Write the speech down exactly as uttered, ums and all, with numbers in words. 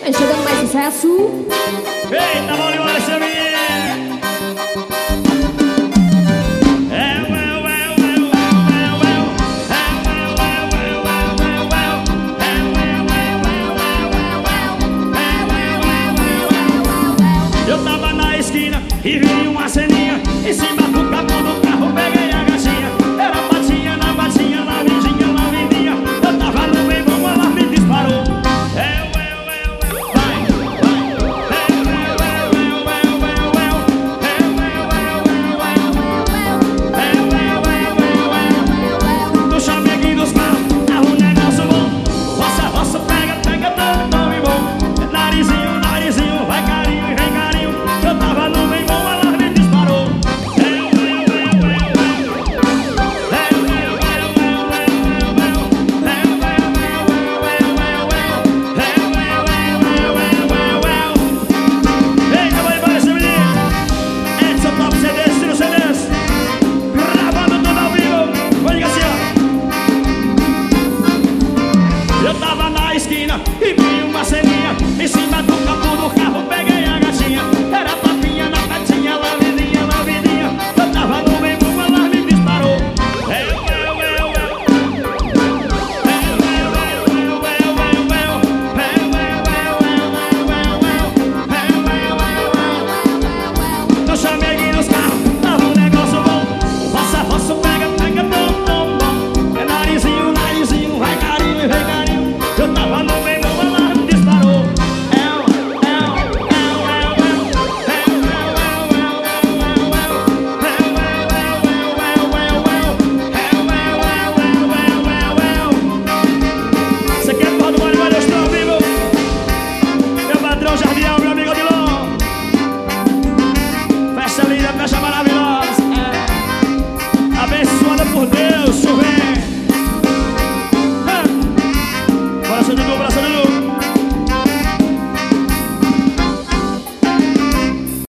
Vem chegando mais sucesso. Eita, vamos embora, seu menino. Eu tava na esquina e vi uma ceninha em cima do capô do carro, peguei a gatinha. Era patinha, na patinha, na vidinha, na vidinha. Eu tava no meio, bom, ela me disparou. É, ué, ué, ué, vai, vai. É, ué, ué, ué, ué, ué, ué. É, ué, ué, ué, ué, ué. É, ué, ué, ué, ué, ué. No chameguinho dos carros, tá um negócio bom. Roça, roça, pega, pega, tome, tome bom. Narizinho, narizinho, vai carinho, vem carinho. Eu tava no meio, bom, ela me disparou. É, ué, ué, ué, ué. É, ué, ué, ué, ué, ué, ué. É, ué, ué, ué, ué, ué, ué. É, ué, ué, ué, ué, ué, ué. Eita, vai embora esse menino. Edson Top C Ds, tira o C Ds. Gravando tudo ao vivo. Vai ligar assim, ó. Eu tava na esquina e vi uma ceninha em cima do capô do carro, peguei a gatinha. Era papinha na patinha, ela vidinha, na vidinha. Eu tava no meio, ela me disparou. É, ué, ué, ué. É, ué, ué, ué, ué, ué, ué. É, ué, ué, ué, ué, ué, ué. É, ué, ué, ué, ué, ué. No chameguinho dos carros, tava um negócio bom. Roça, roça, pega, pega, bom, bom, bom. É narizinho, narizinho, vai carinho, vem carinho. Eu tava no meio, ela me disparou. É, ué, é, ué, é, ué, ué. É, ué, ué, ué, ué, ué, ué. É, ué, ué, ué, ué, ué, ué. É, ué, ué, ué, ué, ué, ué. Isso aqui é porra do Bora, eu estou ao vivo. Meu patrão Jardião, meu amigo Odilon. Festa linda, festa maravilhosa. É. Abençoada por Deus.